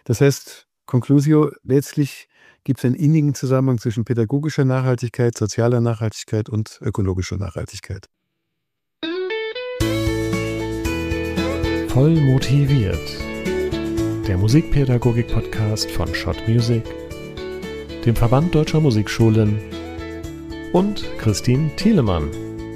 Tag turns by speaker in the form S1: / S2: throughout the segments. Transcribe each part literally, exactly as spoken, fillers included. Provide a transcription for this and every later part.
S1: Das heißt, Conclusio, letztlich gibt es einen innigen Zusammenhang zwischen pädagogischer Nachhaltigkeit, sozialer Nachhaltigkeit und ökologischer Nachhaltigkeit.
S2: Voll motiviert. Der Musikpädagogik-Podcast von Schott Music, dem Verband Deutscher Musikschulen und Christine Thielemann.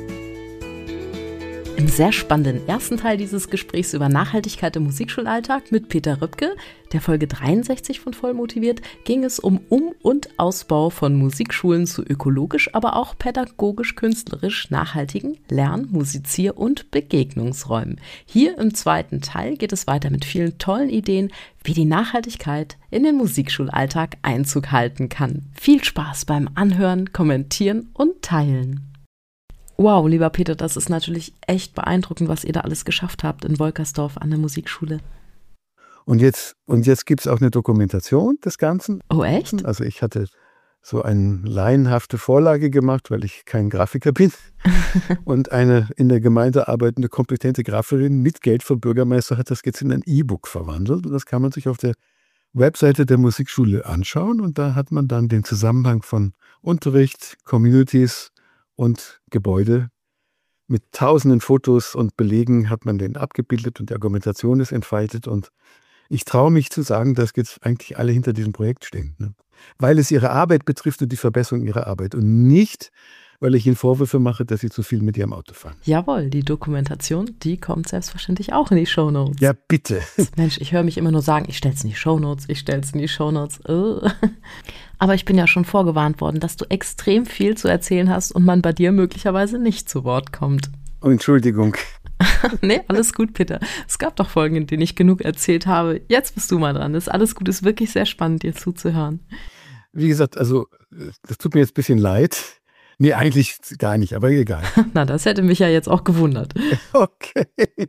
S3: Im sehr spannenden ersten Teil dieses Gesprächs über Nachhaltigkeit im Musikschulalltag mit Peter Röpke, der Folge dreiundsechzig von Voll motiviert, ging es um Um- und Ausbau von Musikschulen zu ökologisch, aber auch pädagogisch-künstlerisch nachhaltigen Lern-, Musizier- und Begegnungsräumen. Hier im zweiten Teil geht es weiter mit vielen tollen Ideen, wie die Nachhaltigkeit in den Musikschulalltag Einzug halten kann. Viel Spaß beim Anhören, Kommentieren und Teilen. Wow, lieber Peter, das ist natürlich echt beeindruckend, was ihr da alles geschafft habt in Wolkersdorf an der Musikschule.
S1: Und jetzt, und jetzt gibt es auch eine Dokumentation des Ganzen.
S3: Oh, echt?
S1: Also ich hatte so eine laienhafte Vorlage gemacht, weil ich kein Grafiker bin. Und eine in der Gemeinde arbeitende, kompetente Grafikerin mit Geld vom Bürgermeister hat das jetzt in ein E-Book verwandelt. Und das kann man sich auf der Webseite der Musikschule anschauen. Und da hat man dann den Zusammenhang von Unterricht, Communities und Gebäude. Mit tausenden Fotos und Belegen hat man den abgebildet und die Argumentation ist entfaltet. Und ich traue mich zu sagen, dass jetzt eigentlich alle hinter diesem Projekt stehen. Ne? Weil es ihre Arbeit betrifft und die Verbesserung ihrer Arbeit. Und nicht, weil ich ihnen Vorwürfe mache, dass sie zu viel mit ihrem Auto fahren.
S3: Jawohl, die Dokumentation, die kommt selbstverständlich auch in die Shownotes.
S1: Ja, bitte.
S3: Mensch, ich höre mich immer nur sagen, ich stell's in die Shownotes, ich stell's in die Shownotes. Oh. Aber ich bin ja schon vorgewarnt worden, dass du extrem viel zu erzählen hast und man bei dir möglicherweise nicht zu Wort kommt.
S1: Oh, Entschuldigung.
S3: Nee, alles gut, Peter. Es gab doch Folgen, in denen ich genug erzählt habe. Jetzt bist du mal dran. Das ist alles gut, ist wirklich sehr spannend, dir zuzuhören.
S1: Wie gesagt, also das tut mir jetzt ein bisschen leid. Nee, eigentlich gar nicht, aber egal.
S3: Na, das hätte mich ja jetzt auch gewundert.
S1: Okay.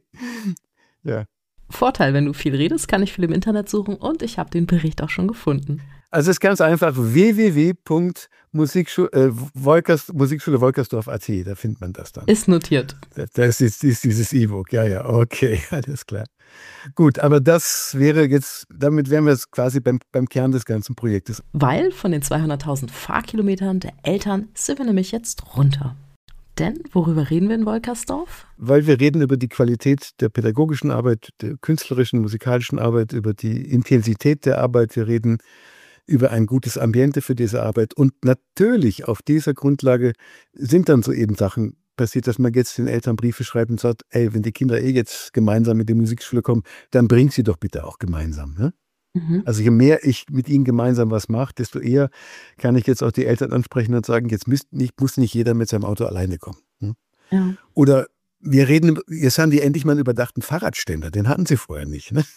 S1: Ja. Vorteil,
S3: wenn du viel redest, kann ich viel im Internet suchen und ich habe den Bericht auch schon gefunden.
S1: Also es ist ganz einfach, w w w punkt musikschule wolkersdorf punkt a t, da findet man das dann.
S3: Ist notiert.
S1: Das ist, ist dieses E-Book, ja, ja, okay, alles klar. Gut, aber das wäre jetzt, damit wären wir jetzt quasi beim, beim Kern des ganzen Projektes.
S3: Weil von den zweihunderttausend Fahrkilometern der Eltern sind wir nämlich jetzt runter. Denn worüber reden wir in Wolkersdorf?
S1: Weil wir reden über die Qualität der pädagogischen Arbeit, der künstlerischen, musikalischen Arbeit, über die Intensität der Arbeit. Wir reden über ein gutes Ambiente für diese Arbeit. Und natürlich auf dieser Grundlage sind dann so eben Sachen passiert, dass man jetzt den Eltern Briefe schreibt und sagt, ey, wenn die Kinder eh jetzt gemeinsam mit der Musikschule kommen, dann bringt sie doch bitte auch gemeinsam. Ne? Mhm. Also je mehr ich mit ihnen gemeinsam was mache, desto eher kann ich jetzt auch die Eltern ansprechen und sagen, jetzt müsst nicht, muss nicht jeder mit seinem Auto alleine kommen. Ne? Ja. Oder wir reden, jetzt haben die endlich mal einen überdachten Fahrradständer, den hatten sie vorher nicht. Ne?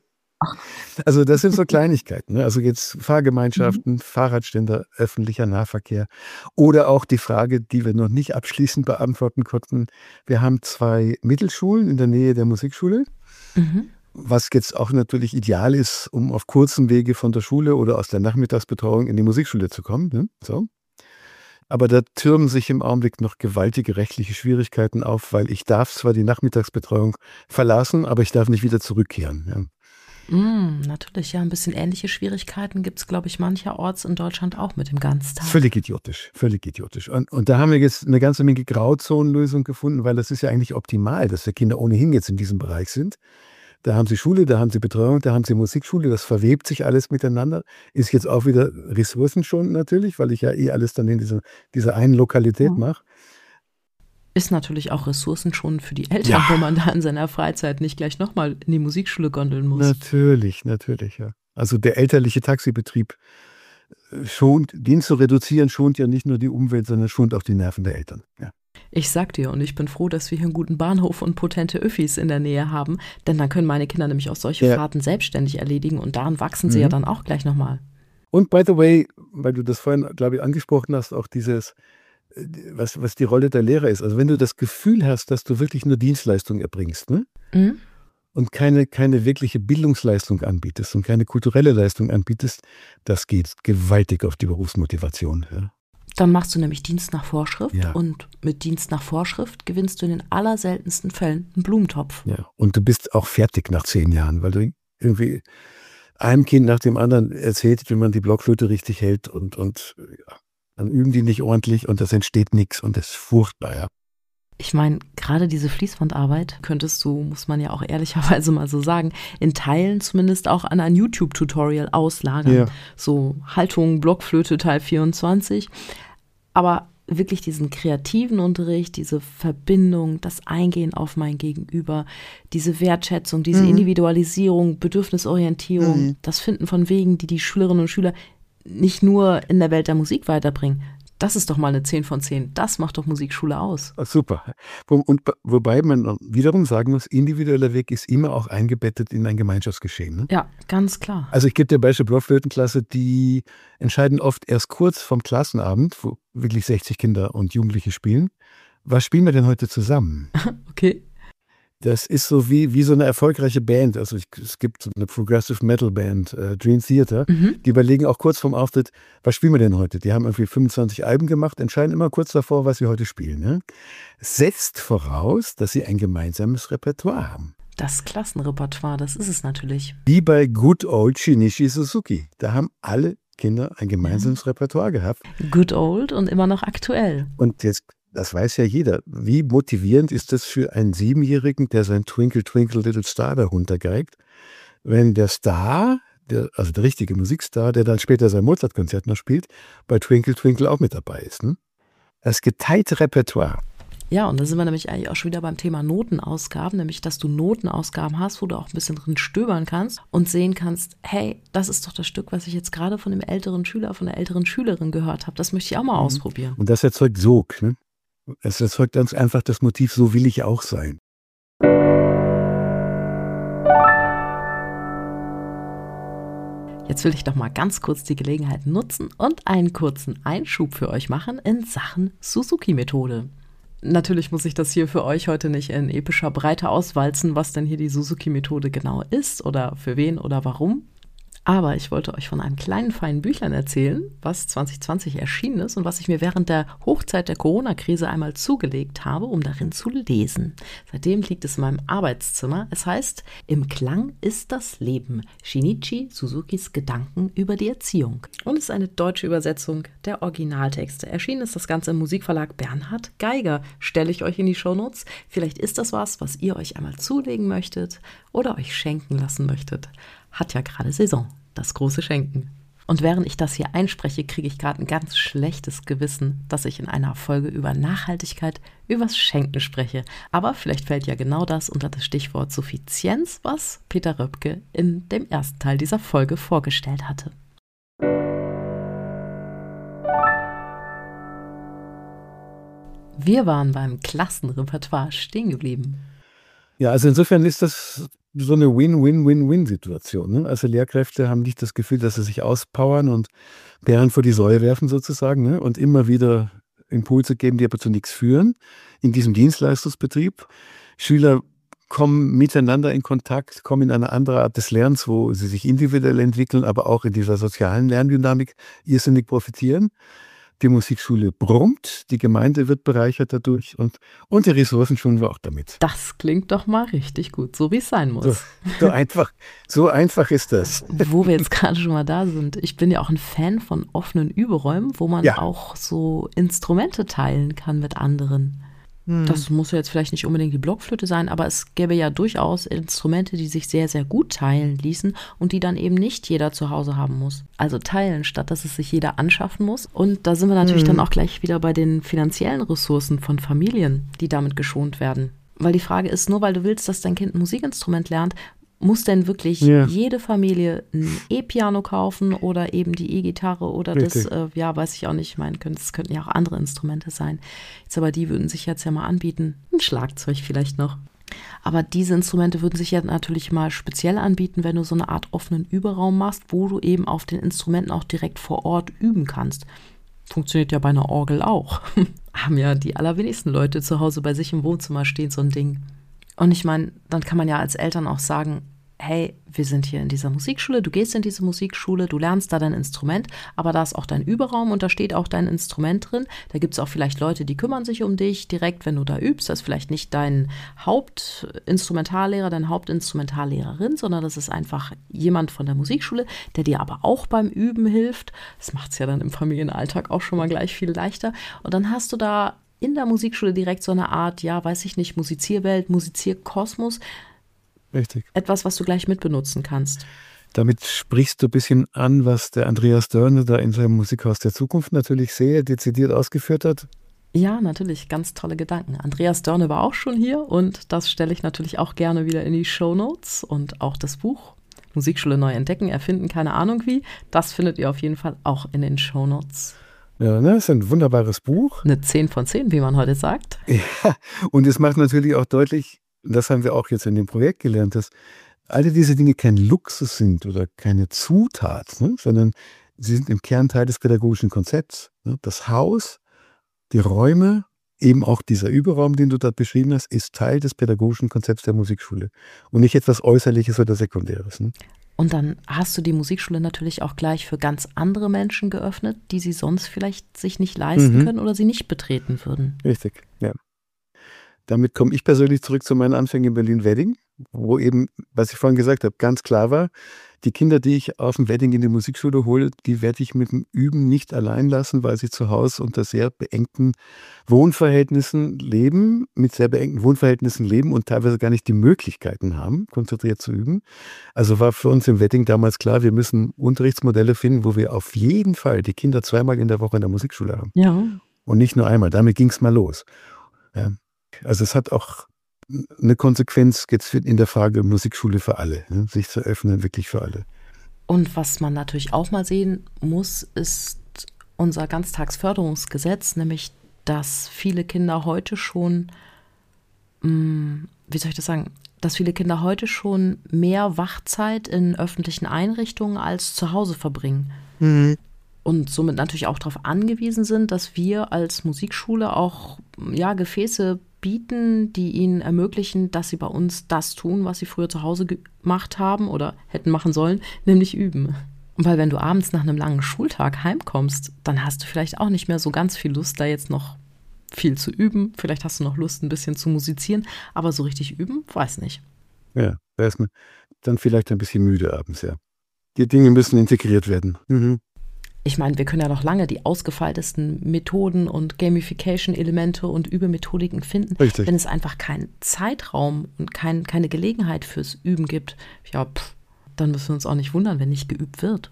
S1: Also das sind so Kleinigkeiten, ne? Also jetzt Fahrgemeinschaften, mhm. Fahrradständer, öffentlicher Nahverkehr oder auch die Frage, die wir noch nicht abschließend beantworten konnten. Wir haben zwei Mittelschulen in der Nähe der Musikschule, mhm. was jetzt auch natürlich ideal ist, um auf kurzem Wege von der Schule oder aus der Nachmittagsbetreuung in die Musikschule zu kommen. Ne? So. Aber da türmen sich im Augenblick noch gewaltige rechtliche Schwierigkeiten auf, weil ich darf zwar die Nachmittagsbetreuung verlassen, aber ich darf nicht wieder zurückkehren. Ja.
S3: Mm, natürlich, ja, ein bisschen ähnliche Schwierigkeiten gibt es, glaube ich, mancherorts in Deutschland auch mit dem Ganztag.
S1: Völlig idiotisch, völlig idiotisch. Und, und da haben wir jetzt eine ganze Menge Grauzonenlösungen gefunden, weil das ist ja eigentlich optimal, dass die Kinder ohnehin jetzt in diesem Bereich sind. Da haben sie Schule, da haben sie Betreuung, da haben sie Musikschule, das verwebt sich alles miteinander. Ist jetzt auch wieder ressourcenschonend natürlich, weil ich ja eh alles dann in dieser, dieser einen Lokalität ja. mache.
S3: Ist natürlich auch ressourcenschonend für die Eltern,
S1: ja.
S3: wo man da in seiner Freizeit nicht gleich nochmal in die Musikschule gondeln muss.
S1: Natürlich, natürlich, ja. Also der elterliche Taxibetrieb schont, den zu reduzieren, schont ja nicht nur die Umwelt, sondern schont auch die Nerven der Eltern. Ja.
S3: Ich sag dir, und ich bin froh, dass wir hier einen guten Bahnhof und potente Öffis in der Nähe haben, denn dann können meine Kinder nämlich auch solche ja. Fahrten selbstständig erledigen und daran wachsen sie mhm. ja dann auch gleich nochmal.
S1: Und by the way, weil du das vorhin, glaube ich, angesprochen hast, auch dieses Was, was die Rolle der Lehrer ist. Also wenn du das Gefühl hast, dass du wirklich nur Dienstleistung erbringst, ne? Mhm. und keine, keine wirkliche Bildungsleistung anbietest und keine kulturelle Leistung anbietest, das geht gewaltig auf die Berufsmotivation. Ja.
S3: Dann machst du nämlich Dienst nach Vorschrift
S1: ja.
S3: und mit Dienst nach Vorschrift gewinnst du in den allerseltensten Fällen einen Blumentopf.
S1: Ja. Und du bist auch fertig nach zehn Jahren, weil du irgendwie einem Kind nach dem anderen erzählt, wie man die Blockflöte richtig hält und, und ja, dann üben die nicht ordentlich und das entsteht nichts und das ist furchtbar, ja.
S3: Ich meine, gerade diese Fließbandarbeit könntest du, muss man ja auch ehrlicherweise mal so sagen, in Teilen zumindest auch an ein YouTube-Tutorial auslagern.
S1: Ja.
S3: So Haltung, Blockflöte Teil vierundzwanzig. Aber wirklich diesen kreativen Unterricht, diese Verbindung, das Eingehen auf mein Gegenüber, diese Wertschätzung, diese
S1: Mhm.
S3: Individualisierung, Bedürfnisorientierung,
S1: Mhm.
S3: das Finden von Wegen, die die Schülerinnen und Schüler nicht nur in der Welt der Musik weiterbringen. Das ist doch mal eine zehn von zehn. Das macht doch Musikschule aus.
S1: Ach, super. Wo, und, wobei man wiederum sagen muss, individueller Weg ist immer auch eingebettet in ein Gemeinschaftsgeschehen. Ne?
S3: Ja, ganz klar.
S1: Also ich gebe dir Beispiel Blockflötenklasse, die entscheiden oft erst kurz vom Klassenabend, wo wirklich sechzig Kinder und Jugendliche spielen. Was spielen wir denn heute zusammen?
S3: Okay.
S1: Das ist so wie, wie so eine erfolgreiche Band. Also ich, es gibt so eine Progressive Metal Band, äh, Dream Theater,
S3: Mhm.
S1: die überlegen auch kurz vorm Auftritt, was spielen wir denn heute? Die haben irgendwie fünfundzwanzig Alben gemacht, entscheiden immer kurz davor, was sie heute spielen. Ne? Setzt voraus, dass sie ein gemeinsames Repertoire haben.
S3: Das Klassenrepertoire, das ist es natürlich.
S1: Wie bei Good Old Shinichi Suzuki. Da haben alle Kinder ein gemeinsames Repertoire gehabt.
S3: Good old und immer noch aktuell.
S1: Und jetzt, das weiß ja jeder, wie motivierend ist das für einen Siebenjährigen, der sein Twinkle Twinkle Little Star da runtergeigt, wenn der Star, der, also der richtige Musikstar, der dann später sein Mozart-Konzert noch spielt, bei Twinkle Twinkle auch mit dabei ist. Ne? Das geteilte Repertoire.
S3: Ja, und da sind wir nämlich eigentlich auch schon wieder beim Thema Notenausgaben, nämlich, dass du Notenausgaben hast, wo du auch ein bisschen drin stöbern kannst und sehen kannst, hey, das ist doch das Stück, was ich jetzt gerade von dem älteren Schüler, von der älteren Schülerin gehört habe. Das möchte ich auch mal ausprobieren.
S1: Und das erzeugt Sog. Ne? Es erzeugt ganz einfach das Motiv, so will ich auch sein.
S3: Jetzt will ich doch mal ganz kurz die Gelegenheit nutzen und einen kurzen Einschub für euch machen in Sachen Suzuki-Methode. Natürlich muss ich das hier für euch heute nicht in epischer Breite auswalzen, was denn hier die Suzuki-Methode genau ist oder für wen oder warum. Aber ich wollte euch von einem kleinen, feinen Büchlein erzählen, was zwanzig zwanzig erschienen ist und was ich mir während der Hochzeit der Corona-Krise einmal zugelegt habe, um darin zu lesen. Seitdem liegt es in meinem Arbeitszimmer. Es heißt, im Klang ist das Leben. Shinichi Suzukis Gedanken über die Erziehung. Und es ist eine deutsche Übersetzung der Originaltexte. Erschienen ist das Ganze im Musikverlag Bernhard Geiger. Stelle ich euch in die Shownotes. Vielleicht ist das was, was ihr euch einmal zulegen möchtet oder euch schenken lassen möchtet. Hat ja gerade Saison, das große Schenken. Und während ich das hier einspreche, kriege ich gerade ein ganz schlechtes Gewissen, dass ich in einer Folge über Nachhaltigkeit, übers Schenken spreche. Aber vielleicht fällt ja genau das unter das Stichwort Suffizienz, was Peter Röpke in dem ersten Teil dieser Folge vorgestellt hatte. Wir waren beim Klassenrepertoire stehen geblieben.
S1: Ja, also insofern ist das so eine Win-Win-Win-Win-Situation. Ne? Also Lehrkräfte haben nicht das Gefühl, dass sie sich auspowern und Bären vor die Säue werfen sozusagen, ne? Und immer wieder Impulse geben, die aber zu nichts führen in diesem Dienstleistungsbetrieb. Schüler kommen miteinander in Kontakt, kommen in eine andere Art des Lernens, wo sie sich individuell entwickeln, aber auch in dieser sozialen Lerndynamik irrsinnig profitieren. Die Musikschule brummt, die Gemeinde wird bereichert dadurch und, und die Ressourcen schulen wir auch damit.
S3: Das klingt doch mal richtig gut, so wie es sein muss.
S1: So, so einfach, so einfach ist das.
S3: Wo wir jetzt gerade schon mal da sind, ich bin ja auch ein Fan von offenen Überräumen, wo man
S1: Ja.
S3: auch so Instrumente teilen kann mit anderen. Das muss ja jetzt vielleicht nicht unbedingt die Blockflöte sein, aber es gäbe ja durchaus Instrumente, die sich sehr, sehr gut teilen ließen und die dann eben nicht jeder zu Hause haben muss. Also teilen, statt dass es sich jeder anschaffen muss. Und da sind wir natürlich dann auch gleich wieder bei den finanziellen Ressourcen von Familien, die damit geschont werden. Weil die Frage ist, nur weil du willst, dass dein Kind ein Musikinstrument lernt, muss denn wirklich
S1: Ja.
S3: jede Familie ein E-Piano kaufen oder eben die E-Gitarre oder das,
S1: Richtig.
S3: äh, ja, weiß ich auch nicht, ich meine, es könnten ja auch andere Instrumente sein. Jetzt aber die würden sich jetzt ja mal anbieten, ein Schlagzeug vielleicht noch. Aber diese Instrumente würden sich ja natürlich mal speziell anbieten, wenn du so eine Art offenen Überraum machst, wo du eben auf den Instrumenten auch direkt vor Ort üben kannst. Funktioniert ja bei einer Orgel auch. Haben ja die allerwenigsten Leute zu Hause bei sich im Wohnzimmer stehen, so ein Ding. Und ich meine, dann kann man ja als Eltern auch sagen, hey, wir sind hier in dieser Musikschule, du gehst in diese Musikschule, du lernst da dein Instrument, aber da ist auch dein Überraum und da steht auch dein Instrument drin. Da gibt es auch vielleicht Leute, die kümmern sich um dich direkt, wenn du da übst. Das ist vielleicht nicht dein Hauptinstrumentallehrer, deine Hauptinstrumentallehrerin, sondern das ist einfach jemand von der Musikschule, der dir aber auch beim Üben hilft. Das macht es ja dann im Familienalltag auch schon mal gleich viel leichter. Und dann hast du da in der Musikschule direkt so eine Art, ja, weiß ich nicht, Musizierwelt, Musizierkosmos.
S1: Richtig.
S3: Etwas, was du gleich mitbenutzen kannst.
S1: Damit sprichst du ein bisschen an, was der Andreas Dörne da in seinem Musikhaus der Zukunft natürlich sehr dezidiert ausgeführt hat.
S3: Ja, natürlich, ganz tolle Gedanken. Andreas Dörne war auch schon hier und das stelle ich natürlich auch gerne wieder in die Shownotes und auch das Buch Musikschule neu entdecken, erfinden, keine Ahnung wie. Das findet ihr auf jeden Fall auch in den Shownotes.
S1: Ja, ne, ist ein wunderbares Buch.
S3: Eine zehn von zehn, wie man heute sagt.
S1: Ja, und es macht natürlich auch deutlich, das haben wir auch jetzt in dem Projekt gelernt, dass alle diese Dinge kein Luxus sind oder keine Zutat, ne, sondern sie sind im Kern Teil des pädagogischen Konzepts. Ne. Das Haus, die Räume, eben auch dieser Überraum, den du dort beschrieben hast, ist Teil des pädagogischen Konzepts der Musikschule und nicht etwas Äußerliches oder Sekundäres. Ne.
S3: Und dann hast du die Musikschule natürlich auch gleich für ganz andere Menschen geöffnet, die sie sonst vielleicht sich nicht leisten mhm. können oder sie nicht betreten würden.
S1: Richtig, ja. Damit komme ich persönlich zurück zu meinen Anfängen in Berlin-Wedding, wo eben, was ich vorhin gesagt habe, ganz klar war, die Kinder, die ich auf dem Wedding in die Musikschule hole, die werde ich mit dem Üben nicht allein lassen, weil sie zu Hause unter sehr beengten Wohnverhältnissen leben, mit sehr beengten Wohnverhältnissen leben und teilweise gar nicht die Möglichkeiten haben, konzentriert zu üben. Also war für uns im Wedding damals klar, wir müssen Unterrichtsmodelle finden, wo wir auf jeden Fall die Kinder zweimal in der Woche in der Musikschule haben.
S3: Ja.
S1: Und nicht nur einmal. Damit ging es mal los. Ja. Also es hat auch eine Konsequenz jetzt in der Frage Musikschule für alle, ne? Sich zu öffnen, wirklich für alle.
S3: Und was man natürlich auch mal sehen muss, ist unser Ganztagsförderungsgesetz, nämlich dass viele Kinder heute schon, mh, wie soll ich das sagen, dass viele Kinder heute schon mehr Wachzeit in öffentlichen Einrichtungen als zu Hause verbringen. Mhm. Und somit natürlich auch darauf angewiesen sind, dass wir als Musikschule auch ja, Gefäße bieten, die ihnen ermöglichen, dass sie bei uns das tun, was sie früher zu Hause gemacht haben oder hätten machen sollen, nämlich üben. Und weil wenn du abends nach einem langen Schultag heimkommst, dann hast du vielleicht auch nicht mehr so ganz viel Lust, da jetzt noch viel zu üben. Vielleicht hast du noch Lust, ein bisschen zu musizieren, aber so richtig üben, weiß nicht.
S1: Ja, da ist man dann vielleicht ein bisschen müde abends, ja. Die Dinge müssen integriert werden. Mhm.
S3: Ich meine, wir können ja noch lange die ausgefeiltesten Methoden und Gamification-Elemente und Übemethodiken finden.
S1: Richtig.
S3: Wenn es einfach keinen Zeitraum und kein, keine Gelegenheit fürs Üben gibt, ja, pff, dann müssen wir uns auch nicht wundern, wenn nicht geübt wird.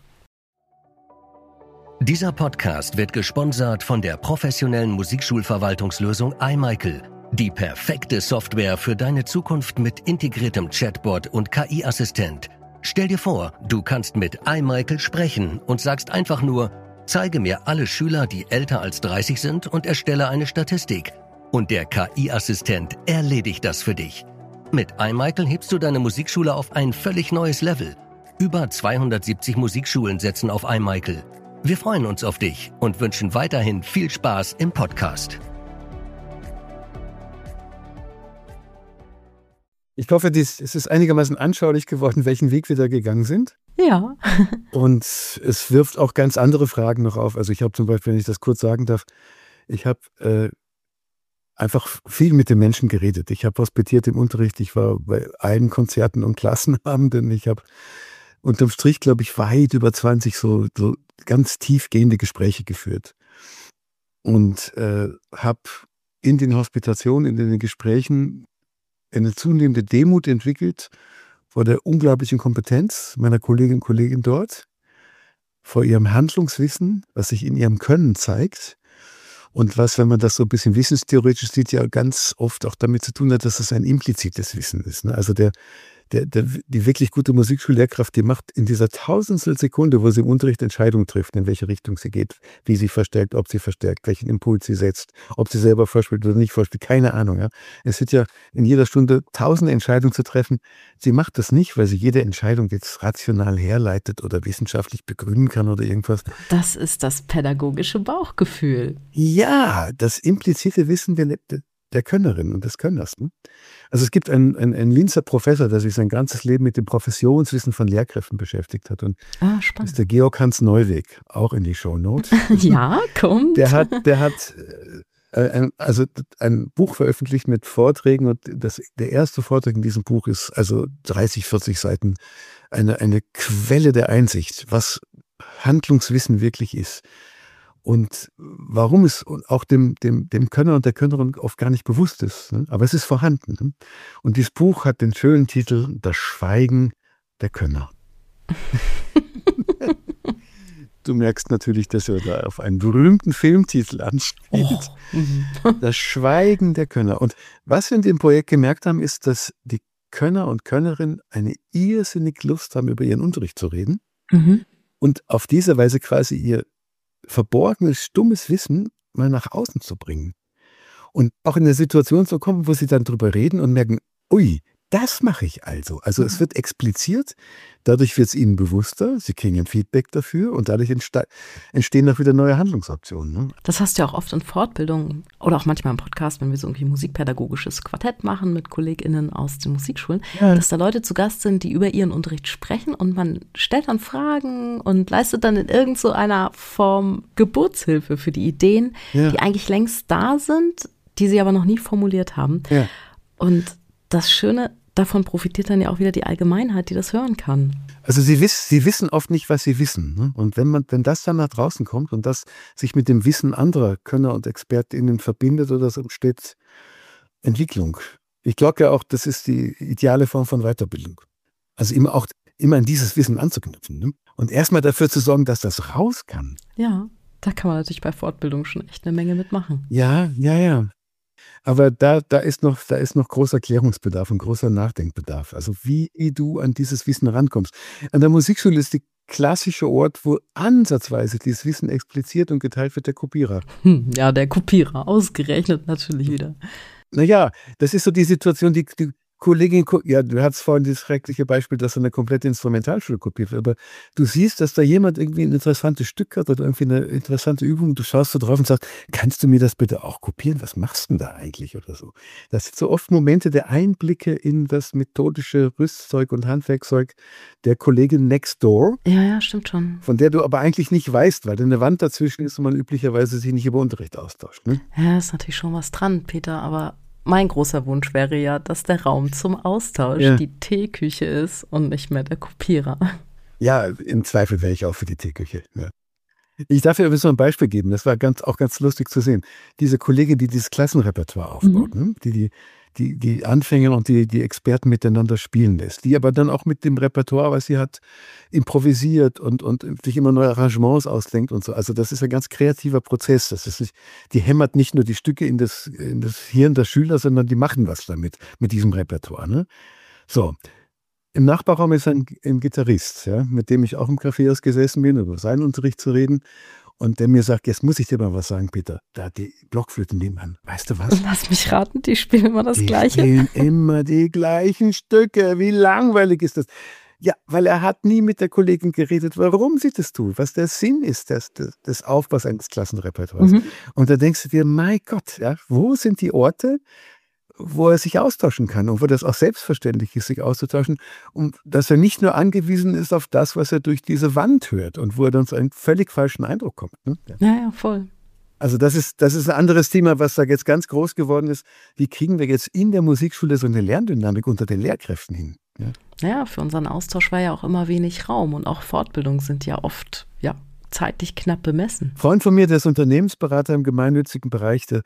S4: Dieser Podcast wird gesponsert von der professionellen Musikschulverwaltungslösung iMichael. Die perfekte Software für deine Zukunft mit integriertem Chatbot und K I-Assistent. Stell dir vor, du kannst mit iMichael sprechen und sagst einfach nur, zeige mir alle Schüler, die älter als dreißig sind und erstelle eine Statistik. Und der K I-Assistent erledigt das für dich. Mit iMichael hebst du deine Musikschule auf ein völlig neues Level. Über zweihundertsiebzig Musikschulen setzen auf iMichael. Wir freuen uns auf dich und wünschen weiterhin viel Spaß im Podcast.
S1: Ich hoffe, dies, es ist einigermaßen anschaulich geworden, welchen Weg wir da gegangen sind.
S3: Ja.
S1: Und es wirft auch ganz andere Fragen noch auf. Also ich habe zum Beispiel, wenn ich das kurz sagen darf, ich habe äh, einfach viel mit den Menschen geredet. Ich habe hospitiert im Unterricht, ich war bei allen Konzerten und Klassenabenden. Ich habe unterm Strich, glaube ich, weit über zwanzig so, so ganz tiefgehende Gespräche geführt. Und äh, habe in den Hospitationen, in den Gesprächen eine zunehmende Demut entwickelt vor der unglaublichen Kompetenz meiner Kolleginnen und Kollegen dort, vor ihrem Handlungswissen, was sich in ihrem Können zeigt und was, wenn man das so ein bisschen wissenstheoretisch sieht, ja ganz oft auch damit zu tun hat, dass es ein implizites Wissen ist. Ne? Also der, der, der, die wirklich gute Musikschullehrkraft, die macht in dieser tausendstel Sekunde, wo sie im Unterricht Entscheidungen trifft, in welche Richtung sie geht, wie sie verstärkt, ob sie verstärkt, welchen Impuls sie setzt, ob sie selber vorspielt oder nicht vorspielt, keine Ahnung. Ja. Es wird ja in jeder Stunde tausende Entscheidungen zu treffen. Sie macht das nicht, weil sie jede Entscheidung jetzt rational herleitet oder wissenschaftlich begründen kann oder irgendwas.
S3: Das ist das pädagogische Bauchgefühl.
S1: Ja, das implizite Wissen, wir, der Könnerin und des Könners. Ne? Also es gibt einen, einen, einen Linzer Professor, der sich sein ganzes Leben mit dem Professionswissen von Lehrkräften beschäftigt hat. Und
S3: Ah,
S1: das
S3: spannend.
S1: ist der Georg Hans Neuweg, auch in die Shownotes.
S3: Ja, kommt.
S1: Der hat, der hat äh, ein, also ein Buch veröffentlicht mit Vorträgen und das, der erste Vortrag in diesem Buch ist also dreißig, vierzig Seiten eine, eine Quelle der Einsicht, was Handlungswissen wirklich ist. Und warum es auch dem, dem, dem Könner und der Könnerin oft gar nicht bewusst ist. Ne? Aber es ist vorhanden. Ne? Und dieses Buch hat den schönen Titel Das Schweigen der Könner. Du merkst natürlich, dass er da auf einen berühmten Filmtitel anspielt.
S3: Oh. Mhm.
S1: Das Schweigen der Könner. Und was wir in dem Projekt gemerkt haben, ist, dass die Könner und Könnerinnen eine irrsinnig Lust haben, über ihren Unterricht zu reden.
S3: Mhm.
S1: Und auf diese Weise quasi ihr verborgenes, stummes Wissen mal nach außen zu bringen. Und auch in eine Situation zu kommen, wo sie dann drüber reden und merken, ui, das mache ich also. Also mhm. es wird expliziert, dadurch wird es ihnen bewusster, sie kriegen ein Feedback dafür und dadurch entstehen auch wieder neue Handlungsoptionen. Ne?
S3: Das hast du ja auch oft in Fortbildungen oder auch manchmal im Podcast, wenn wir so irgendwie musikpädagogisches Quartett machen mit KollegInnen aus den Musikschulen, ja. dass da Leute zu Gast sind, die über ihren Unterricht sprechen und man stellt dann Fragen und leistet dann in irgend so einer Form Geburtshilfe für die Ideen, ja. die eigentlich längst da sind, die sie aber noch nie formuliert haben. Ja. Und das Schöne, davon profitiert dann ja auch wieder die Allgemeinheit, die das hören kann.
S1: Also sie, wiss, sie wissen oft nicht, was sie wissen. Ne? Und wenn man, wenn das dann nach draußen kommt und das sich mit dem Wissen anderer Könner und ExpertInnen verbindet, oder so, entsteht Entwicklung. Ich glaube ja auch, das ist die ideale Form von Weiterbildung. Also immer auch immer an dieses Wissen anzuknüpfen. Ne? Und erstmal dafür zu sorgen, dass das raus kann.
S3: Ja, da kann man natürlich bei Fortbildung schon echt eine Menge mitmachen.
S1: Ja, ja, ja. Aber da, da, ist noch, da ist noch großer Klärungsbedarf und großer Nachdenkbedarf. Also wie du an dieses Wissen rankommst. An der Musikschule ist die klassische Ort, wo ansatzweise dieses Wissen expliziert und geteilt wird, der Kopierer.
S3: Hm, ja, der Kopierer, ausgerechnet natürlich wieder.
S1: Naja, das ist so die Situation, die, die Kollegin, ja, du hattest vorhin das schreckliche Beispiel, dass so eine komplette Instrumentalschule kopiert wird, aber du siehst, dass da jemand irgendwie ein interessantes Stück hat oder irgendwie eine interessante Übung, du schaust so drauf und sagst, kannst du mir das bitte auch kopieren? Was machst du denn da eigentlich oder so? Das sind so oft Momente der Einblicke in das methodische Rüstzeug und Handwerkzeug der Kollegin next door.
S3: Ja, ja, stimmt schon.
S1: Von der du aber eigentlich nicht weißt, weil da eine Wand dazwischen ist und man üblicherweise sich nicht über Unterricht austauscht. Ne?
S3: Ja, ist natürlich schon was dran, Peter, aber mein großer Wunsch wäre ja, dass der Raum zum Austausch ja. die Teeküche ist und nicht mehr der Kopierer.
S1: Ja, im Zweifel wäre ich auch für die Teeküche. Ja. Ich darf ja so ein Beispiel geben, das war ganz, auch ganz lustig zu sehen. Diese Kollegin, die dieses Klassenrepertoire aufbaut, mhm. ne? die, die, die, die Anfänger und die, die Experten miteinander spielen lässt, die aber dann auch mit dem Repertoire, was sie hat, improvisiert und, und sich immer neue Arrangements ausdenkt und so. Also das ist ein ganz kreativer Prozess. Das ist nicht, die hämmert nicht nur die Stücke in das, in das Hirn der Schüler, sondern die machen was damit, mit diesem Repertoire. Ne? So. Im Nachbarraum ist ein, ein Gitarrist, ja, mit dem ich auch im Café ausgesessen bin, über seinen Unterricht zu reden. Und der mir sagt, jetzt muss ich dir mal was sagen, Peter. Da die Blockflöten nebenan. Weißt du was?
S3: Lass mich raten, die spielen immer das
S1: die
S3: Gleiche.
S1: Die spielen immer die gleichen Stücke. Wie langweilig ist das? Ja, weil er hat nie mit der Kollegin geredet, warum sie das tut, was der Sinn ist des, des, des Aufbaus eines Klassenrepertoires. Mhm. Und da denkst du dir, mein Gott, ja, wo sind die Orte, wo er sich austauschen kann und wo das auch selbstverständlich ist, sich auszutauschen und dass er nicht nur angewiesen ist auf das, was er durch diese Wand hört und wo er dann zu einem völlig falschen Eindruck kommt. Ne? Ja.
S3: ja, ja, voll.
S1: Also das ist, das ist ein anderes Thema, was da jetzt ganz groß geworden ist. Wie kriegen wir jetzt in der Musikschule so eine Lerndynamik unter den Lehrkräften hin? Ja,
S3: ja, für unseren Austausch war ja auch immer wenig Raum und auch Fortbildungen sind ja oft, ja, zeitlich knapp bemessen.
S1: Ein Freund von mir, der ist Unternehmensberater im gemeinnützigen Bereich, der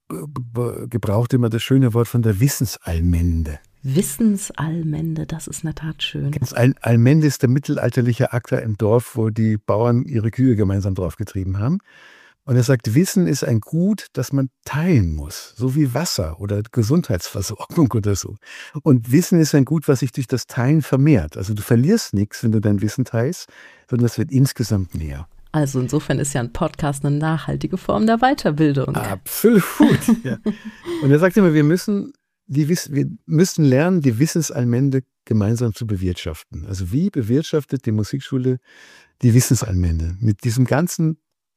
S1: gebraucht immer das schöne Wort von der Wissensallmende.
S3: Wissensallmende, das ist in der Tat schön.
S1: Das All Allmende ist der mittelalterliche Acker im Dorf, wo die Bauern ihre Kühe gemeinsam draufgetrieben haben. Und er sagt, Wissen ist ein Gut, das man teilen muss, so wie Wasser oder Gesundheitsversorgung oder so. Und Wissen ist ein Gut, was sich durch das Teilen vermehrt. Also du verlierst nichts, wenn du dein Wissen teilst, sondern es wird insgesamt mehr.
S3: Also insofern ist ja ein Podcast eine nachhaltige Form der Weiterbildung.
S1: Absolut. Ja. Und er sagt immer, wir müssen, die, wir müssen lernen, die Wissensallmende gemeinsam zu bewirtschaften. Also wie bewirtschaftet die Musikschule die Wissensallmende? Mit diesem ganzen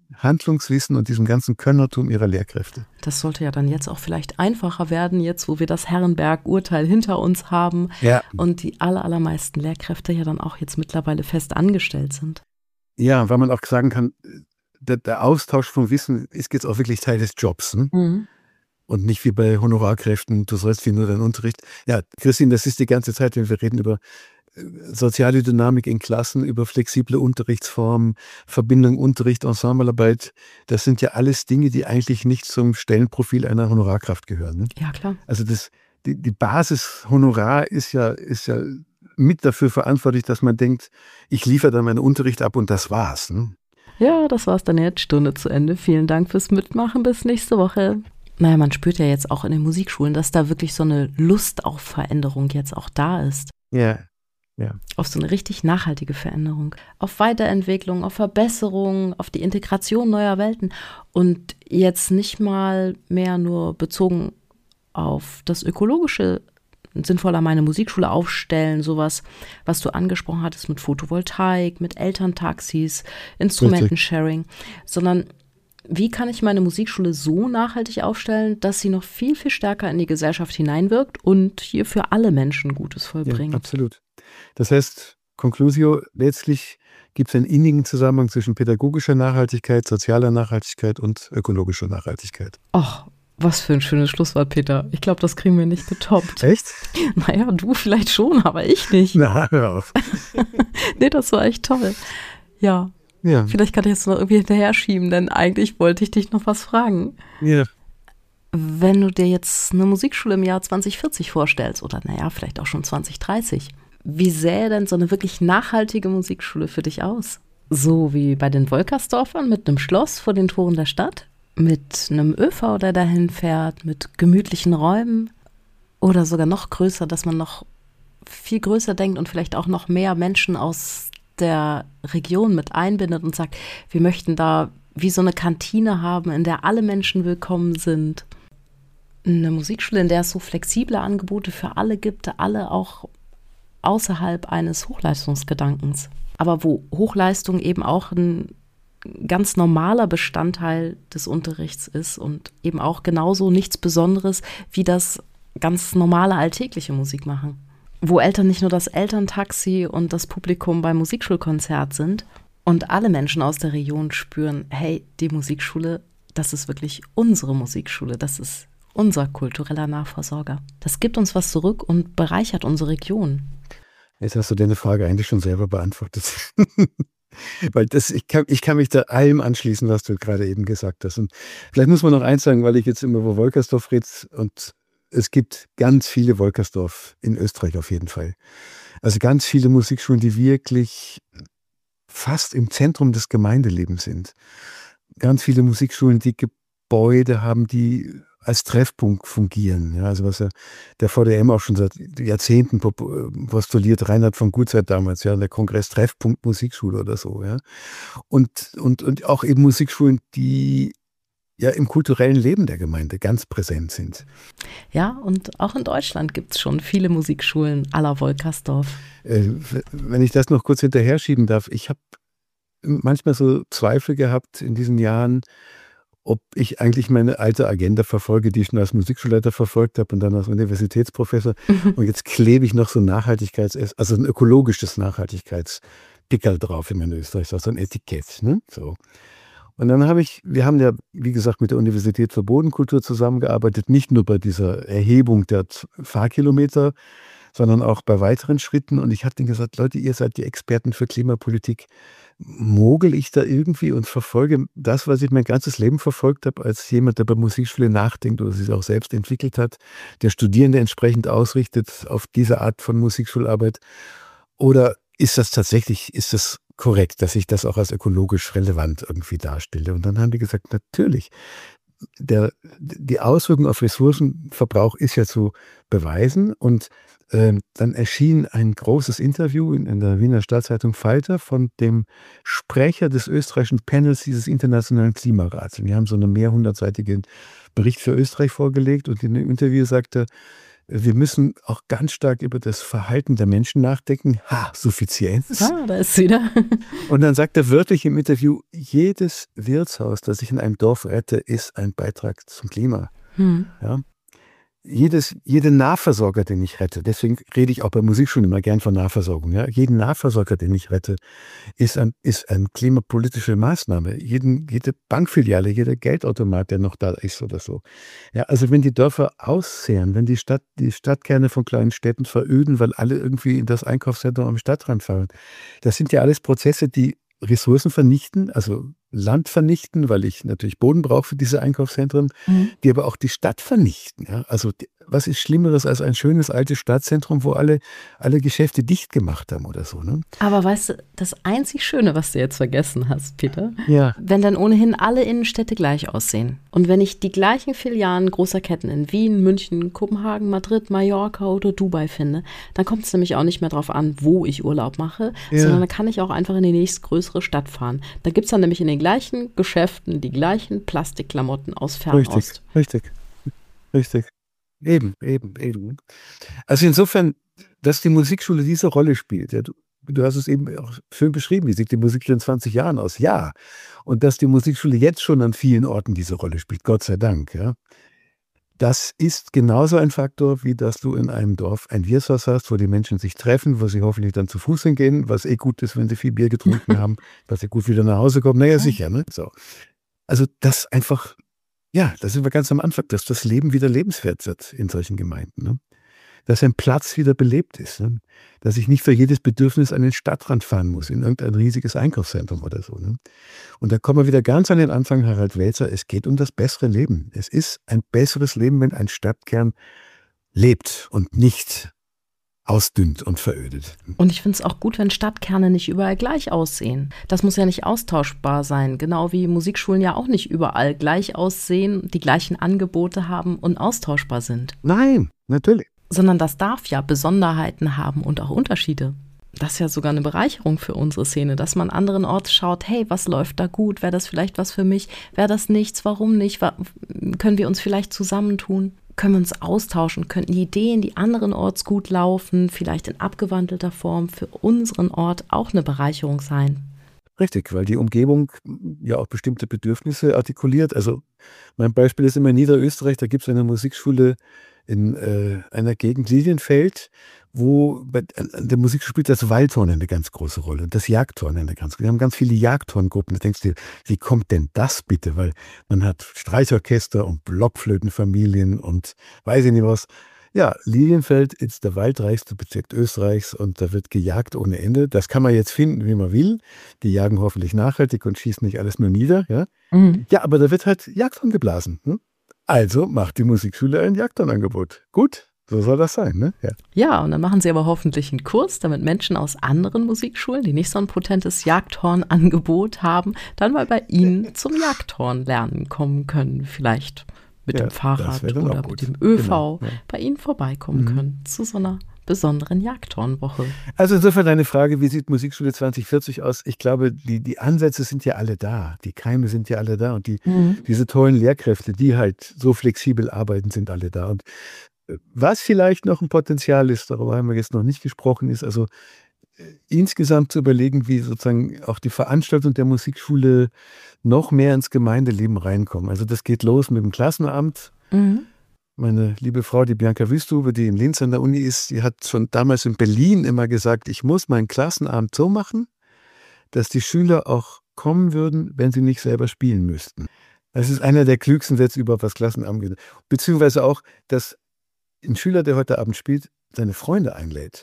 S1: Handlungswissen und diesem ganzen Könnertum ihrer Lehrkräfte.
S3: Das sollte ja dann jetzt auch vielleicht einfacher werden, jetzt wo wir das Herrenberg-Urteil hinter uns haben
S1: ja.
S3: und die aller, allermeisten Lehrkräfte ja dann auch jetzt mittlerweile fest angestellt sind.
S1: Ja, weil man auch sagen kann, der, der Austausch von Wissen ist jetzt auch wirklich Teil des Jobs. Hm?
S3: Mhm.
S1: Und nicht wie bei Honorarkräften, du sollst wie nur deinen Unterricht. Ja, Christine, das ist die ganze Zeit, wenn wir reden über soziale Dynamik in Klassen, über flexible Unterrichtsformen, Verbindung Unterricht, Ensemblearbeit. Das sind ja alles Dinge, die eigentlich nicht zum Stellenprofil einer Honorarkraft gehören. Ne?
S3: Ja, klar.
S1: Also das, die, die Basis Honorar ist ja, ist ja mit dafür verantwortlich, dass man denkt, ich liefere dann meinen Unterricht ab und das war's. Ne?
S3: Ja, das war's dann jetzt. Stunde zu Ende. Vielen Dank fürs Mitmachen. Bis nächste Woche. Naja, man spürt ja jetzt auch in den Musikschulen, dass da wirklich so eine Lust auf Veränderung jetzt auch da ist.
S1: Ja. Ja.
S3: Auf so eine richtig nachhaltige Veränderung, auf Weiterentwicklung, auf Verbesserung, auf die Integration neuer Welten und jetzt nicht mal mehr nur bezogen auf das Ökologische, sinnvoller meine Musikschule aufstellen, sowas, was du angesprochen hattest mit Photovoltaik, mit Elterntaxis, Instrumentensharing, sondern wie kann ich meine Musikschule so nachhaltig aufstellen, dass sie noch viel, viel stärker in die Gesellschaft hineinwirkt und hier für alle Menschen Gutes vollbringt?
S1: Ja, absolut. Das heißt, Conclusio, letztlich gibt es einen innigen Zusammenhang zwischen pädagogischer Nachhaltigkeit, sozialer Nachhaltigkeit und ökologischer Nachhaltigkeit.
S3: Ach, was für ein schönes Schlusswort, Peter. Ich glaube, das kriegen wir nicht getoppt.
S1: Echt?
S3: Naja, du vielleicht schon, aber ich nicht.
S1: Na, hör auf.
S3: Nee, das war echt toll. Ja.
S1: Ja.
S3: Vielleicht kann ich jetzt noch irgendwie hinterher schieben, denn eigentlich wollte ich dich noch was fragen.
S1: Ja.
S3: Wenn du dir jetzt eine Musikschule im Jahr zwanzig vierzig vorstellst, oder naja, vielleicht auch schon zwanzig dreißig, wie sähe denn so eine wirklich nachhaltige Musikschule für dich aus? So wie bei den Wolkersdorfern mit einem Schloss vor den Toren der Stadt? Mit einem ÖV, der dahin fährt? Mit gemütlichen Räumen? Oder sogar noch größer, dass man noch viel größer denkt und vielleicht auch noch mehr Menschen aus der Region mit einbindet und sagt, wir möchten da wie so eine Kantine haben, in der alle Menschen willkommen sind. Eine Musikschule, in der es so flexible Angebote für alle gibt, alle auch außerhalb eines Hochleistungsgedankens. Aber wo Hochleistung eben auch ein ganz normaler Bestandteil des Unterrichts ist und eben auch genauso nichts Besonderes wie das ganz normale alltägliche Musikmachen. Wo Eltern nicht nur das Elterntaxi und das Publikum beim Musikschulkonzert sind und alle Menschen aus der Region spüren, hey, die Musikschule, das ist wirklich unsere Musikschule, das ist unser kultureller Nachversorger. Das gibt uns was zurück und bereichert unsere Region.
S1: Jetzt hast du deine Frage eigentlich schon selber beantwortet. Weil das, ich kann, ich kann mich da allem anschließen, was du gerade eben gesagt hast. Und vielleicht muss man noch eins sagen, weil ich jetzt immer über Wolkersdorf rede und es gibt ganz viele Wolkersdorf in Österreich auf jeden Fall. Also ganz viele Musikschulen, die wirklich fast im Zentrum des Gemeindelebens sind. Ganz viele Musikschulen, die Gebäude haben, die als Treffpunkt fungieren. Ja, also was ja der V D M auch schon seit Jahrzehnten postuliert, Reinhard von Gutzeit damals, ja, der Kongress Treffpunkt Musikschule oder so. Ja. Und, und, und auch eben Musikschulen, die ja im kulturellen Leben der Gemeinde ganz präsent sind.
S3: Ja, und auch in Deutschland gibt es schon viele Musikschulen à la Wolkersdorf.
S1: Äh, wenn ich das noch kurz hinterher schieben darf, ich habe manchmal so Zweifel gehabt in diesen Jahren, ob ich eigentlich meine alte Agenda verfolge, die ich schon als Musikschulleiter verfolgt habe und dann als Universitätsprofessor. Mhm. Und jetzt klebe ich noch so ein Nachhaltigkeits-, also ein ökologisches Nachhaltigkeitspickerl drauf in Österreich, also ein Etikett. Ne? So. Und dann habe ich, wir haben ja, wie gesagt, mit der Universität für Bodenkultur zusammengearbeitet, nicht nur bei dieser Erhebung der Fahrkilometer, sondern auch bei weiteren Schritten. Und ich habe denen gesagt, Leute, ihr seid die Experten für Klimapolitik. Mogel ich da irgendwie und verfolge das, was ich mein ganzes Leben verfolgt habe, als jemand, der bei Musikschule nachdenkt oder sich auch selbst entwickelt hat, der Studierende entsprechend ausrichtet auf diese Art von Musikschularbeit? Oder ist das tatsächlich, ist das korrekt, dass ich das auch als ökologisch relevant irgendwie darstelle? Und dann haben die gesagt, natürlich. Der, die Auswirkung auf Ressourcenverbrauch ist ja zu beweisen. Und äh, dann erschien ein großes Interview in, in der Wiener Stadtzeitung Falter von dem Sprecher des österreichischen Panels dieses internationalen Klimarats. Und die haben so einen mehrhundertseitigen Bericht für Österreich vorgelegt und in dem Interview sagte Wir müssen auch ganz stark über das Verhalten der Menschen nachdenken. Ha, Suffizienz.
S3: Ah, da ist sie wieder.
S1: Und dann sagt er wörtlich im Interview, jedes Wirtshaus, das ich in einem Dorf rette, ist ein Beitrag zum Klima. Hm. Ja. Jedes, jeder Nahversorger, den ich rette, deswegen rede ich auch bei Musikschulen immer gern von Nahversorgung. Ja. Jeden Nahversorger, den ich rette, ist ein, ist eine klimapolitische Maßnahme. Jeden, jede Bankfiliale, jeder Geldautomat, der noch da ist oder so. Ja, also wenn die Dörfer auszehren, wenn die Stadt, die Stadtkerne von kleinen Städten veröden, weil alle irgendwie in das Einkaufszentrum am Stadtrand fahren, das sind ja alles Prozesse, die Ressourcen vernichten, also Land vernichten, weil ich natürlich Boden brauche für diese Einkaufszentren, mhm. die aber auch die Stadt vernichten. Ja? Also die, was ist Schlimmeres als ein schönes altes Stadtzentrum, wo alle, alle Geschäfte dicht gemacht haben oder so. Ne?
S3: Aber weißt du, das einzig Schöne, was du jetzt vergessen hast, Peter,
S1: ja.
S3: wenn dann ohnehin alle Innenstädte gleich aussehen und wenn ich die gleichen Filialen großer Ketten in Wien, München, Kopenhagen, Madrid, Mallorca oder Dubai finde, dann kommt es nämlich auch nicht mehr darauf an, wo ich Urlaub mache, ja. sondern dann kann ich auch einfach in die nächstgrößere Stadt fahren. Da gibt es dann nämlich in den gleichen Geschäften die gleichen Plastikklamotten aus Fernost.
S1: Richtig, richtig, richtig. Eben, eben, eben. Also insofern, dass die Musikschule diese Rolle spielt, ja, du, du hast es eben auch schön beschrieben, wie sieht die Musikschule in zwanzig Jahren aus? Ja. Und dass die Musikschule jetzt schon an vielen Orten diese Rolle spielt, Gott sei Dank, ja. Das ist genauso ein Faktor, wie dass du in einem Dorf ein Wirtshaus hast, wo die Menschen sich treffen, wo sie hoffentlich dann zu Fuß hingehen, was eh gut ist, wenn sie viel Bier getrunken haben, dass sie gut wieder nach Hause kommen. Naja, sicher, ne? So. Also das einfach, ja, da sind wir ganz am Anfang, dass das Leben wieder lebenswert wird in solchen Gemeinden. Ne? Dass ein Platz wieder belebt ist. Ne? Dass ich nicht für jedes Bedürfnis an den Stadtrand fahren muss, in irgendein riesiges Einkaufszentrum oder so. Ne? Und da kommen wir wieder ganz an den Anfang, Harald Welzer, es geht um das bessere Leben. Es ist ein besseres Leben, wenn ein Stadtkern lebt und nicht ausdünnt und verödet.
S3: Und ich finde es auch gut, wenn Stadtkerne nicht überall gleich aussehen. Das muss ja nicht austauschbar sein, genau wie Musikschulen ja auch nicht überall gleich aussehen, die gleichen Angebote haben und austauschbar sind.
S1: Nein, natürlich.
S3: Sondern das darf ja Besonderheiten haben und auch Unterschiede. Das ist ja sogar eine Bereicherung für unsere Szene, dass man anderenorts schaut, hey, was läuft da gut, wäre das vielleicht was für mich, wäre das nichts, warum nicht, können wir uns vielleicht zusammentun? Können wir uns austauschen, könnten die Ideen, die anderenorts gut laufen, vielleicht in abgewandelter Form für unseren Ort auch eine Bereicherung sein.
S1: Richtig, weil die Umgebung ja auch bestimmte Bedürfnisse artikuliert. Also mein Beispiel ist immer in Niederösterreich, da gibt es eine Musikschule in äh, einer Gegend Lilienfeld, wo bei an der Musik spielt das Waldhorn eine ganz große Rolle, das Jagdhorn eine ganz große. Wir haben ganz viele Jagdhorngruppen. Da denkst du dir, wie kommt denn das bitte? Weil man hat Streichorchester und Blockflötenfamilien und weiß ich nicht was. Ja, Lilienfeld ist der waldreichste Bezirk Österreichs und da wird gejagt ohne Ende. Das kann man jetzt finden, wie man will. Die jagen hoffentlich nachhaltig und schießen nicht alles nur nieder. Ja, mhm. ja, aber da wird halt Jagdhorn geblasen. Hm? Also macht die Musikschule ein Jagdhornangebot. Gut. So soll das sein, ne? Ja.
S3: Ja, und dann machen sie aber hoffentlich einen Kurs, damit Menschen aus anderen Musikschulen, die nicht so ein potentes Jagdhorn-Angebot haben, dann mal bei ihnen zum Jagdhorn-Lernen kommen können. Vielleicht mit ja, dem Fahrrad oder mit dem ÖV genau, ja. bei ihnen vorbeikommen mhm. können zu so einer besonderen Jagdhornwoche.
S1: Also insofern deine Frage, wie sieht Musikschule zwanzig vierzig aus? Ich glaube, die, die Ansätze sind ja alle da. Die Keime sind ja alle da. Und die, mhm. diese tollen Lehrkräfte, die halt so flexibel arbeiten, sind alle da. Und was vielleicht noch ein Potenzial ist, darüber haben wir jetzt noch nicht gesprochen, ist also äh, insgesamt zu überlegen, wie sozusagen auch die Veranstaltung der Musikschule noch mehr ins Gemeindeleben reinkommen. Also das geht los mit dem Klassenamt. Mhm. Meine liebe Frau, die Bianca Wüsthuber, die in Linz an der Uni ist, die hat schon damals in Berlin immer gesagt, ich muss meinen Klassenabend so machen, dass die Schüler auch kommen würden, wenn sie nicht selber spielen müssten. Das ist einer der klügsten Sätze überhaupt, was Klassenamt geht. Beziehungsweise auch, dass ein Schüler, der heute Abend spielt, seine Freunde einlädt.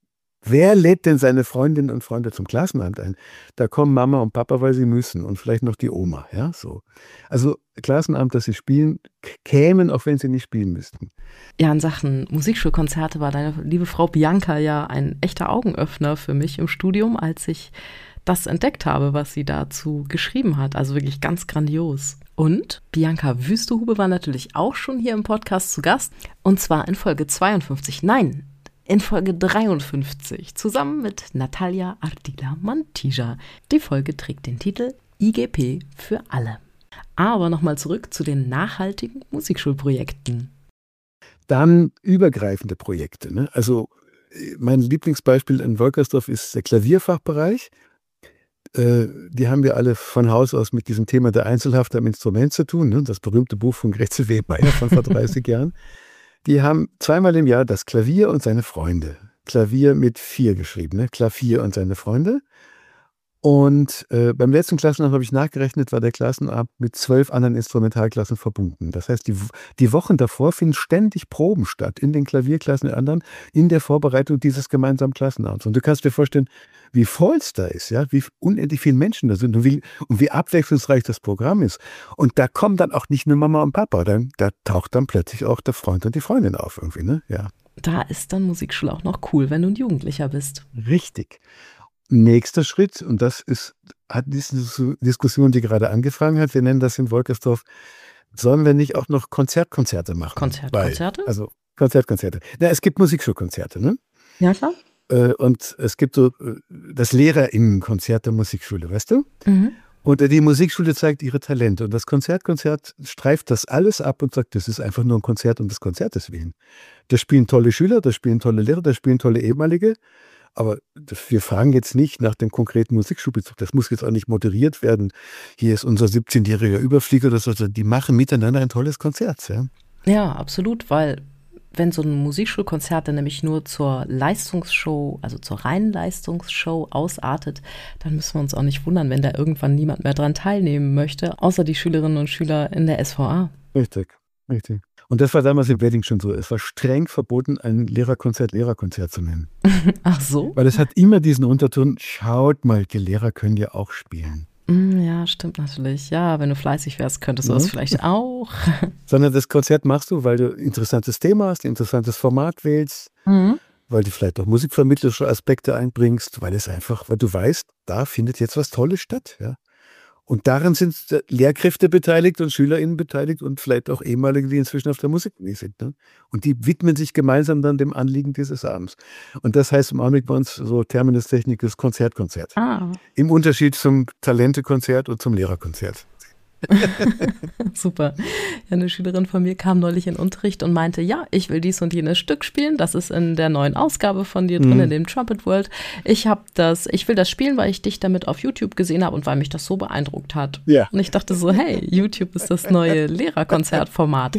S1: Wer lädt denn seine Freundinnen und Freunde zum Klassenamt ein? Da kommen Mama und Papa, weil sie müssen und vielleicht noch die Oma. Ja, so. Also Klassenamt, dass sie spielen, kämen, auch wenn sie nicht spielen müssten.
S3: Ja, in Sachen Musikschulkonzerte war deine liebe Frau Bianca ja ein echter Augenöffner für mich im Studium, als ich das entdeckt habe, was sie dazu geschrieben hat. Also wirklich ganz grandios. Und Bianca Wüsthuber war natürlich auch schon hier im Podcast zu Gast. Und zwar in Folge zweiundfünfzig. Nein, in Folge dreiundfünfzig. Zusammen mit Natalia Ardila-Mantija. Die Folge trägt den Titel I G P für alle. Aber nochmal zurück zu den nachhaltigen Musikschulprojekten.
S1: Dann übergreifende Projekte. Ne? Also mein Lieblingsbeispiel in Wolkersdorf ist der Klavierfachbereich. Äh, die haben wir alle von Haus aus mit diesem Thema der Einzelhaft am Instrument zu tun. Ne? Das berühmte Buch von Gretze Weber von vor dreißig Jahren. Die haben zweimal im Jahr das Klavier und seine Freunde. Klavier mit vier geschrieben, ne? Klavier und seine Freunde. Und äh, beim letzten Klassenabend habe ich nachgerechnet, war der Klassenabend mit zwölf anderen Instrumentalklassen verbunden. Das heißt, die, die Wochen davor finden ständig Proben statt in den Klavierklassen der anderen, in der Vorbereitung dieses gemeinsamen Klassenabends. Und du kannst dir vorstellen, wie voll es da ist, ja, wie unendlich viele Menschen da sind und wie, und wie abwechslungsreich das Programm ist. Und da kommen dann auch nicht nur Mama und Papa, dann, da taucht dann plötzlich auch der Freund und die Freundin auf irgendwie, ne? Ja.
S3: Da ist dann Musikschule auch noch cool, wenn du ein Jugendlicher bist.
S1: Richtig. Nächster Schritt, und das ist, hat diese Diskussion, die gerade angefangen hat, wir nennen das in Wolkersdorf, sollen wir nicht auch noch Konzertkonzerte machen?
S3: Konzertkonzerte?
S1: Weil, also Konzertkonzerte. Na, es gibt Musikschulkonzerte, ne?
S3: Ja, klar.
S1: Äh, und es gibt so äh, das LehrerInnenkonzert der Musikschule, weißt du?
S3: Mhm.
S1: Und die Musikschule zeigt ihre Talente. Und das Konzertkonzert streift das alles ab und sagt, das ist einfach nur ein Konzert um des Konzertes willen. Da spielen tolle Schüler, da spielen tolle Lehrer, da spielen tolle Ehemalige. Aber wir fragen jetzt nicht nach dem konkreten Musikschulbezug. Das muss jetzt auch nicht moderiert werden. Hier ist unser siebzehnjähriger Überflieger. Das also, die machen miteinander ein tolles Konzert. Ja,
S3: ja, absolut, weil wenn so ein Musikschulkonzert dann nämlich nur zur Leistungsshow, also zur reinen Leistungsshow ausartet, dann müssen wir uns auch nicht wundern, wenn da irgendwann niemand mehr dran teilnehmen möchte, außer die Schülerinnen und Schüler in der S V A.
S1: Richtig, richtig. Und das war damals im Wedding schon so. Es war streng verboten, ein Lehrerkonzert Lehrerkonzert zu nennen.
S3: Ach so?
S1: Weil es hat immer diesen Unterton, schaut mal, die Lehrer können ja auch spielen.
S3: Ja, stimmt natürlich. Ja, wenn du fleißig wärst, könntest du ja. das vielleicht auch.
S1: Sondern das Konzert machst du, weil du ein interessantes Thema hast, ein interessantes Format wählst, mhm. weil du vielleicht auch musikvermittlerische Aspekte einbringst, weil es einfach, weil du weißt, da findet jetzt was Tolles statt, ja. Und daran sind Lehrkräfte beteiligt und SchülerInnen beteiligt und vielleicht auch ehemalige, die inzwischen auf der Musikuni sind. Ne? Und die widmen sich gemeinsam dann dem Anliegen dieses Abends. Und das heißt im Augenblick bei uns so Terminus technicus Konzertkonzert.
S3: Ah.
S1: Im Unterschied zum Talentekonzert und zum Lehrerkonzert.
S3: Super. Ja, eine Schülerin von mir kam neulich in Unterricht und meinte, ja, ich will dies und jenes Stück spielen. Das ist in der neuen Ausgabe von dir drin, mhm. in dem Trumpet World. Ich habe das, ich will das spielen, weil ich dich damit auf YouTube gesehen habe und weil mich das so beeindruckt hat. Ja. Und ich dachte so, hey, YouTube ist das neue Lehrerkonzertformat,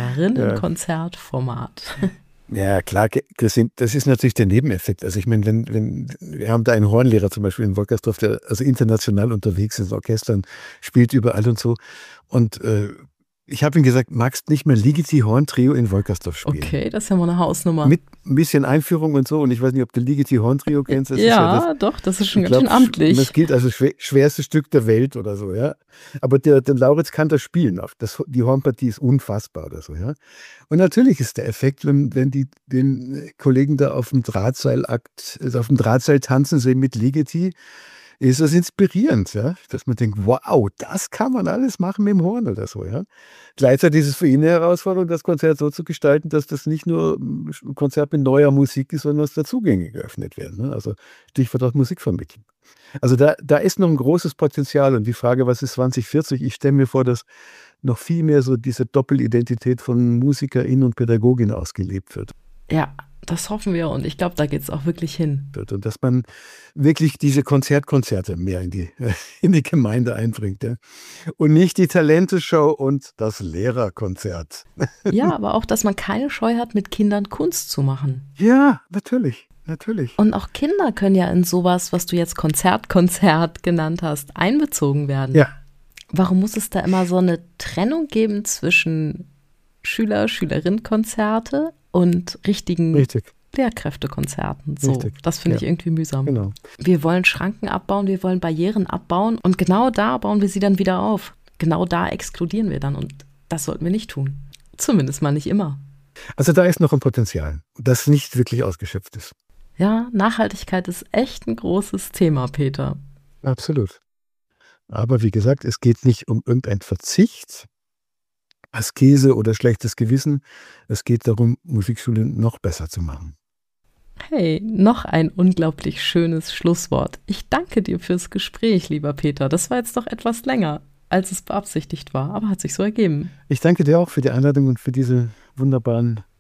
S3: Lehrerinnenkonzertformat.
S1: Ja, klar, Christine, das ist natürlich der Nebeneffekt. Also ich meine, wenn, wenn, wir haben da einen Hornlehrer zum Beispiel in Wolkersdorf, der also international unterwegs ist, in Orchestern, spielt überall und so. Und äh, ich habe ihm gesagt, magst nicht mehr Ligeti Horn Trio in Wolkersdorf spielen?
S3: Okay, das ist ja mal eine Hausnummer.
S1: Mit ein bisschen Einführung und so. Und ich weiß nicht, ob du Ligeti Horn Trio kennst. Das
S3: ja,
S1: ist ja das,
S3: doch, das ist schon ganz schön amtlich.
S1: Das gilt als schwer, schwerstes Stück der Welt oder so, ja. Aber der, der Lauritz kann das spielen. Das, die Hornpartie ist unfassbar oder so, ja. Und natürlich ist der Effekt, wenn, wenn die den Kollegen da auf dem Drahtseilakt, also auf dem Drahtseil tanzen sehen mit Ligeti, ist das inspirierend, ja, dass man denkt, wow, das kann man alles machen mit dem Horn oder so, ja. Gleichzeitig ist es für ihn eine Herausforderung, das Konzert so zu gestalten, dass das nicht nur ein Konzert mit neuer Musik ist, sondern dass da Zugänge geöffnet werden, ne? Also Stichwort auch Musik vermitteln. Also da, da ist noch ein großes Potenzial und die Frage, was ist zwanzig vierzig? Ich stelle mir vor, dass noch viel mehr so diese Doppelidentität von MusikerInnen und Pädagogin ausgelebt wird.
S3: Ja, das hoffen wir und ich glaube, da geht es auch wirklich hin.
S1: Und dass man wirklich diese Konzertkonzerte mehr in die, in die Gemeinde einbringt. Ja? Und nicht die Talenteshow und das Lehrerkonzert.
S3: Ja, aber auch, dass man keine Scheu hat, mit Kindern Kunst zu machen.
S1: Ja, natürlich, natürlich.
S3: Und auch Kinder können ja in sowas, was du jetzt Konzertkonzert genannt hast, einbezogen werden.
S1: Ja.
S3: Warum muss es da immer so eine Trennung geben zwischen Schüler-, Schülerinnen-Konzerte und richtigen
S1: Richtig.
S3: Lehrkräftekonzerten? So,
S1: Richtig.
S3: Das finde
S1: ja.
S3: ich irgendwie mühsam.
S1: Genau.
S3: Wir wollen Schranken abbauen, wir wollen Barrieren abbauen und genau da bauen wir sie dann wieder auf. Genau da exkludieren wir dann und das sollten wir nicht tun. Zumindest mal nicht immer.
S1: Also da ist noch ein Potenzial, das nicht wirklich ausgeschöpft ist.
S3: Ja, Nachhaltigkeit ist echt ein großes Thema, Peter.
S1: Absolut. Aber wie gesagt, es geht nicht um irgendein Verzicht, Askese oder schlechtes Gewissen. Es geht darum, Musikschule noch besser zu machen.
S3: Hey, noch ein unglaublich schönes Schlusswort. Ich danke dir fürs Gespräch, lieber Peter. Das war jetzt doch etwas länger, als es beabsichtigt war, aber hat sich so ergeben.
S1: Ich danke dir auch für die Einladung und für diese wunderbaren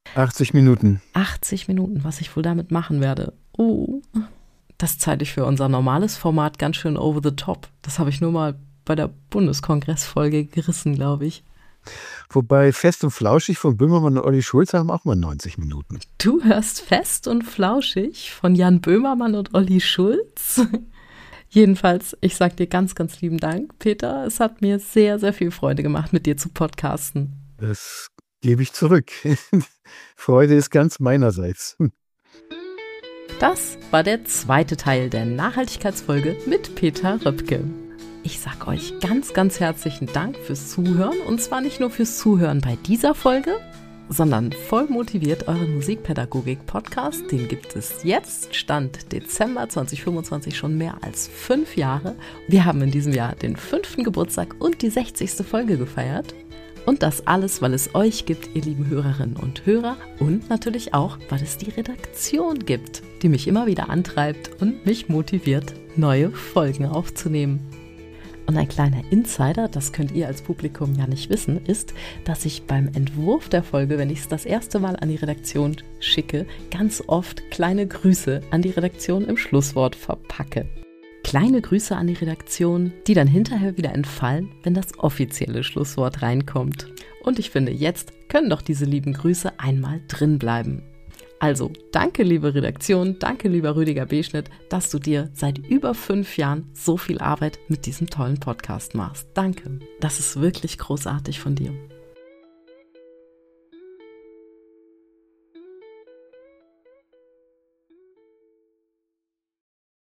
S1: achtzig Minuten.
S3: achtzig Minuten, was ich wohl damit machen werde. Oh, das zeige ich für unser normales Format ganz schön over the top. Das habe ich nur mal bei der Bundeskongressfolge gerissen, glaube ich.
S1: Wobei Fest und Flauschig von Böhmermann und Olli Schulz haben auch mal neunzig Minuten.
S3: Du hörst Fest und Flauschig von Jan Böhmermann und Olli Schulz? Jedenfalls, ich sage dir ganz, ganz lieben Dank, Peter. Es hat mir sehr, sehr viel Freude gemacht, mit dir zu podcasten.
S1: Das gebe ich zurück. Freude ist ganz meinerseits.
S3: Das war der zweite Teil der Nachhaltigkeitsfolge mit Peter Röpke. Ich sage euch ganz, ganz herzlichen Dank fürs Zuhören. Und zwar nicht nur fürs Zuhören bei dieser Folge, sondern voll motiviert euren Musikpädagogik-Podcast. Den gibt es jetzt, Stand Dezember zwanzig fünfundzwanzig, schon mehr als fünf Jahre. Wir haben in diesem Jahr den fünften Geburtstag und die sechzigste Folge gefeiert. Und das alles, weil es euch gibt, ihr lieben Hörerinnen und Hörer. Und natürlich auch, weil es die Redaktion gibt, die mich immer wieder antreibt und mich motiviert, neue Folgen aufzunehmen. Und ein kleiner Insider, das könnt ihr als Publikum ja nicht wissen, ist, dass ich beim Entwurf der Folge, wenn ich es das erste Mal an die Redaktion schicke, ganz oft kleine Grüße an die Redaktion im Schlusswort verpacke. Kleine Grüße an die Redaktion, die dann hinterher wieder entfallen, wenn das offizielle Schlusswort reinkommt. Und ich finde, jetzt können doch diese lieben Grüße einmal drin bleiben. Also, danke liebe Redaktion, danke lieber Rüdiger Beschnitt, dass du dir seit über fünf Jahren so viel Arbeit mit diesem tollen Podcast machst. Danke. Das ist wirklich großartig von dir.